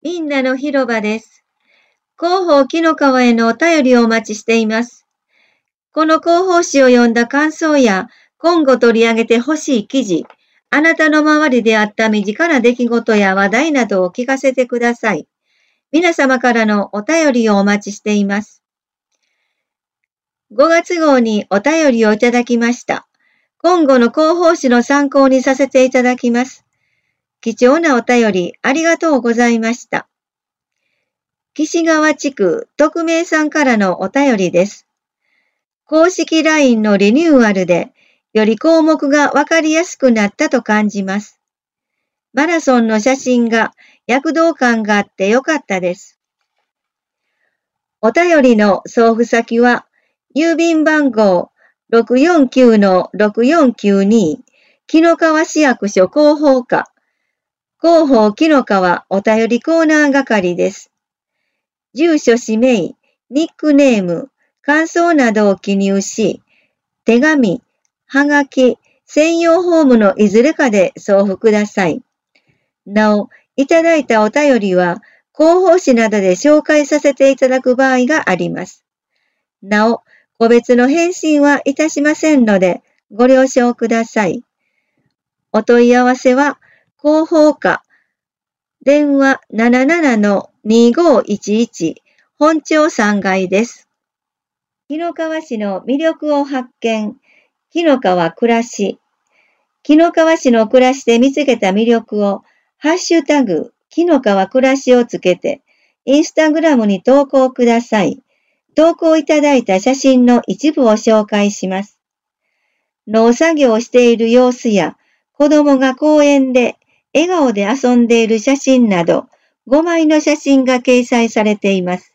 みんなの広場です。広報木の川へのお便りをお待ちしています。この広報誌を読んだ感想や、今後取り上げてほしい記事、あなたの周りであった身近な出来事や話題などを聞かせてください。皆様からのお便りをお待ちしています。5月号にお便りをいただきました。今後の広報誌の参考にさせていただきます。貴重なお便りありがとうございました。岸川地区特命さんからのお便りです。公式 LINE のリニューアルで、より項目がわかりやすくなったと感じます。マラソンの写真が躍動感があってよかったです。お便りの送付先は、郵便番号 649-6492 紀の川市役所広報課、広報紀の川お便りコーナー係です。住所、氏名、ニックネーム、感想などを記入し、手紙、はがき、専用フォームのいずれかで送付ください。なお、いただいたお便りは、広報誌などで紹介させていただく場合があります。なお、個別の返信はいたしませんので、ご了承ください。お問い合わせは、広報課、電話 77-2511 本町3階です。紀の川市の魅力を発見。紀の川暮らし。紀の川市の暮らしで見つけた魅力を、ハッシュタグ、紀の川暮らしをつけて、インスタグラムに投稿ください。投稿いただいた写真の一部を紹介します。農作業をしている様子や、子供が公園で笑顔で遊んでいる写真など、5枚の写真が掲載されています。